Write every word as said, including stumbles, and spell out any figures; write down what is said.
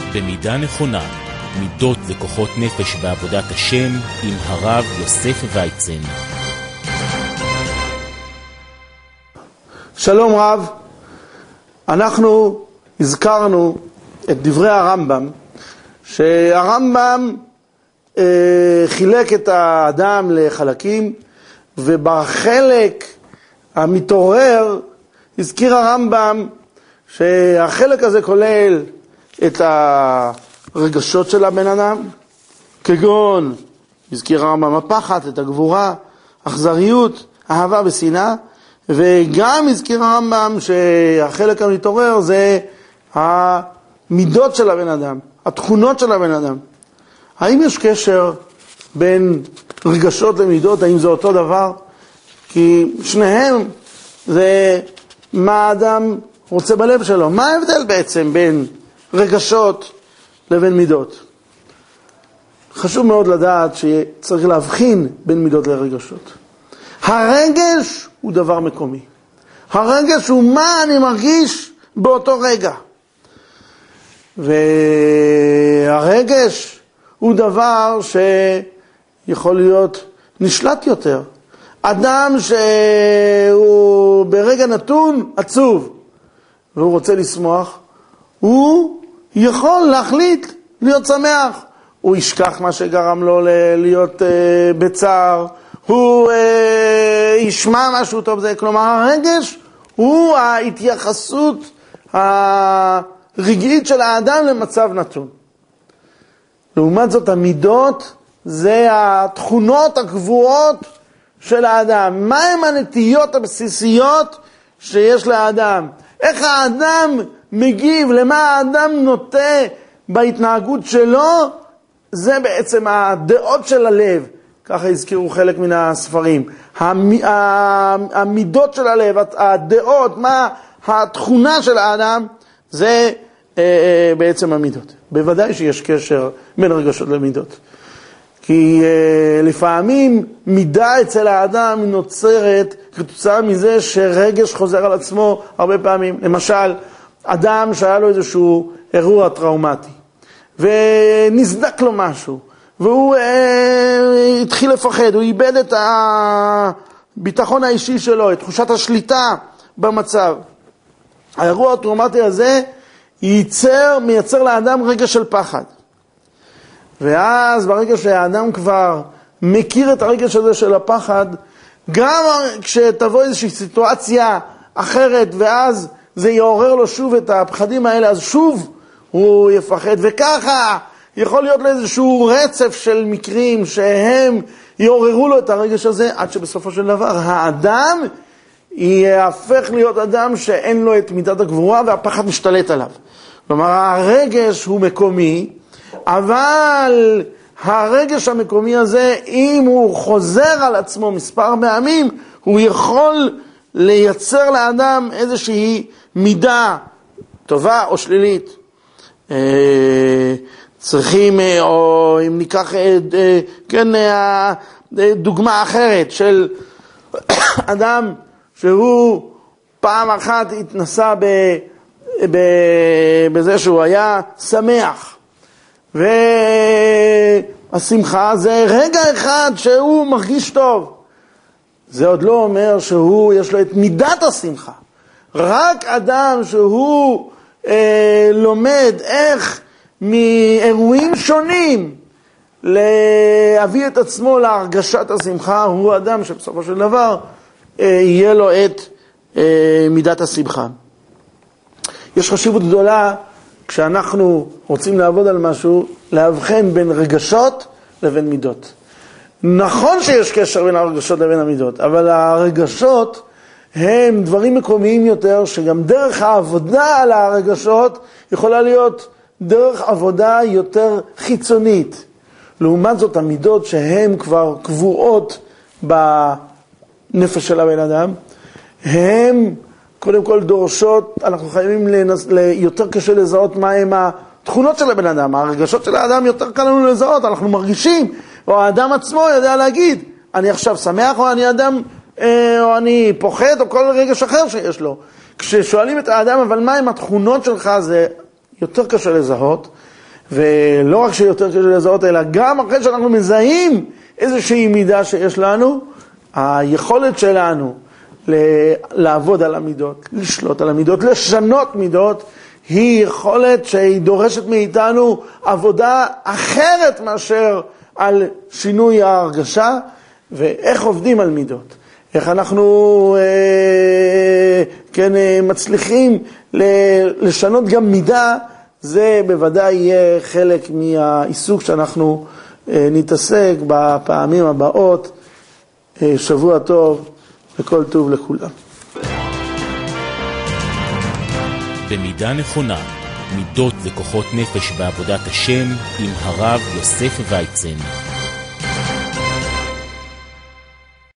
במידה נכונה, מידות וכוחות נפש בעבודת השם עם הרב יוסף ויצן. שלום רב, אנחנו הזכרנו את דברי הרמב"ם, שהרמב"ם אה, חילק את האדם לחלקים, ובחלק המתעורר הזכיר הרמב"ם שהחלק הזה כולל את הרגשות של הבן אדם, כגון, הזכיר הרמב"ם הפחד, את הגבורה, אכזריות, אהבה ושנאה, וגם הזכיר הרמב"ם שהחלק המתעורר זה המידות של הבן אדם, התכונות של הבן אדם. האם יש קשר בין רגשות למידות? האם זה אותו דבר? כי שניהם זה מה האדם רוצה בלב שלו. מה ההבדל בעצם בין רגשות לבין מידות? חשוב מאוד לדעת שצריך להבחין בין מידות לרגשות. הרגש הוא דבר מקומי. הרגש הוא מה אני מרגיש באותו רגע. והרגש הוא דבר שיכול להיות נשלט יותר. אדם שהוא ברגע נתון עצוב והוא רוצה לשמוח, הוא יכול להחליט להיות שמח. הוא ישכח מה שגרם לו להיות בצער, הוא ישמע משהו טוב. זה כלומר הרגש הוא ההתייחסות הרגעית של האדם למצב נתון. לעומת זאת המידות זה התכונות הקבועות של האדם. מה הם הנטיות הבסיסיות שיש לאדם? איך האדם מגיב, למה האדם נוטה בהתנהגות שלו? זה בעצם הדעות של הלב, ככה הזכירו חלק מן הספרים. המידות של הלב, הדעות, מה התכונה של האדם, זה בעצם המידות. בוודאי שיש קשר בין רגשות למידות. כי uh, לפעמים מידה אצל האדם נוצרת כתוצאה מזה שרגש חוזר על עצמו הרבה פעמים. למשל, אדם שהיה לו איזשהו אירוע טראומטי, ונסדק לו משהו, והוא uh, התחיל לפחד, הוא איבד את הביטחון האישי שלו, את תחושת השליטה במצב. האירוע הטראומטי הזה ייצר, מייצר לאדם רגש של פחד. ואז ברגע שהאדם כבר מכיר את הרגש הזה של הפחד, גם כשתבוא איזושהי סיטואציה אחרת ואז זה יעורר לו שוב את הפחדים האלה, אז שוב הוא יפחד. וככה יכול להיות לו איזשהו רצף של מקרים שהם יעוררו לו את הרגש הזה, עד שבסופו של דבר האדם יהפך להיות אדם שאין לו את מידת הגבורה והפחד משתלט עליו. כלומר הרגש הוא מקומי, אבל הרגש המקומי הזה, אם הוא חוזר על עצמו מספר פעמים, הוא יכול לייצר לאדם איזושהי מידה טובה או שלילית. צריכים, או אם ניקח כן, דוגמה אחרת של אדם שהוא פעם אחת התנסה בזה שהוא היה שמח, והשמחה זה רגע אחד שהוא מרגיש טוב. זה עוד לא אומר שהוא יש לו את מידת השמחה. רק אדם שהוא אה, לומד איך מאירועים שונים להביא את עצמו להרגשת השמחה, הוא אדם שבסופו של דבר אה, יהיה לו את אה, מידת השמחה. יש חשיבות גדולה כשאנחנו רוצים לעבוד על משהו, להבחן בין רגשות לבין מידות. נכון שיש קשר בין הרגשות לבין המידות, אבל הרגשות הם דברים מקומיים יותר, שגם דרך העבודה על הרגשות יכולה להיות דרך עבודה יותר חיצונית. לעומת זאת המידות שהן כבר קבועות בנפש של הבן אדם, הן קודם כל דורשות, אנחנו חייבים לנס, יותר קשה לזהות מה הם התכונות של הבן אדם. הרגשות של האדם יותר קל לנו לזהות, אנחנו מרגישים, או האדם עצמו יודע להגיד, אני עכשיו שמח, או אני אדם, או אני פוחד, או כל רגש אחר שיש לו. כששואלים את האדם, אבל מה הם התכונות שלך, זה יותר קשה לזהות. ולא רק שיותר קשה לזהות, אלא גם אחרי שאנחנו מזהים איזושהי מידה שיש לנו, היכולת שלנו לעבוד על המידות, לשלוט על המידות, לשנות מידות, היא יכולת שהיא דורשת מאיתנו עבודה אחרת מאשר על שינוי ההרגשה, ואיך עובדים על מידות. איך אנחנו אה, כן, אה, מצליחים לשנות גם מידה, זה בוודאי יהיה חלק מהעיסוק שאנחנו אה, נתעסק בפעמים הבאות. אה, שבוע טוב וכל טוב לכולם. במידה נכונה, מידות וכוחות נפש בעבודת השם עם הרב יוסף ויצן.